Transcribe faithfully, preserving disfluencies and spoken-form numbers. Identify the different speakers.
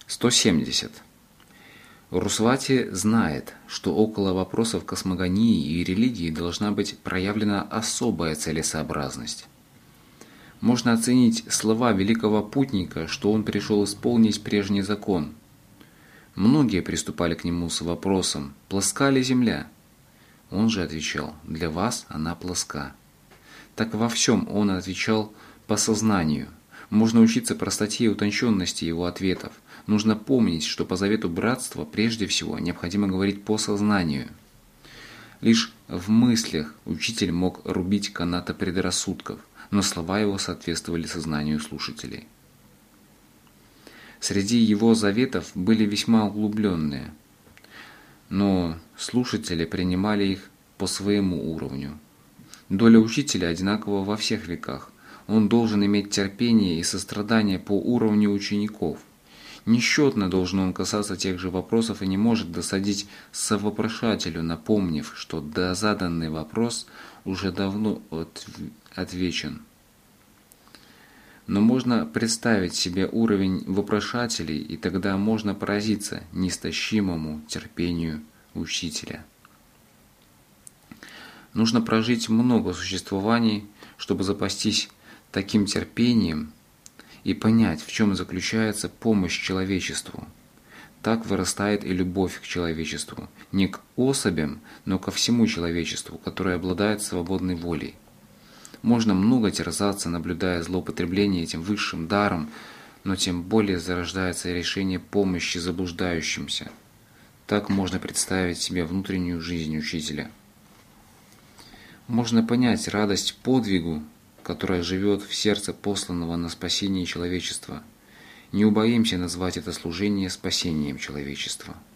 Speaker 1: сто семьдесят. Русвати знает, что около вопросов космогонии и религии должна быть проявлена особая целесообразность. Можно оценить слова великого путника, что он пришел исполнить прежний закон. Многие приступали к нему с вопросом: «Плоска ли земля?» Он же отвечал: «Для вас она плоска». Так во всем он отвечал по сознанию. Можно учиться простоте и утонченности его ответов. Нужно помнить, что по завету братства прежде всего необходимо говорить по сознанию. Лишь в мыслях учитель мог рубить канаты предрассудков, но слова его соответствовали сознанию слушателей. Среди его заветов были весьма углубленные, но слушатели принимали их по своему уровню. Доля учителя одинакова во всех веках. Он должен иметь терпение и сострадание по уровню учеников. Несчетно должен он касаться тех же вопросов и не может досадить совопрошателю, напомнив, что да заданный вопрос уже давно отвечен. Но можно представить себе уровень вопрошателей, и тогда можно поразиться неистощимому терпению учителя. Нужно прожить много существований, чтобы запастись таким терпением и понять, в чем заключается помощь человечеству. Так вырастает и любовь к человечеству, не к особям, но ко всему человечеству, которое обладает свободной волей. Можно много терзаться, наблюдая злоупотребление этим высшим даром, но тем более зарождается решение помощи заблуждающимся. Так можно представить себе внутреннюю жизнь учителя. Можно понять радость подвигу, которая живет в сердце посланного на спасение человечества. Не убоимся назвать это служение спасением человечества.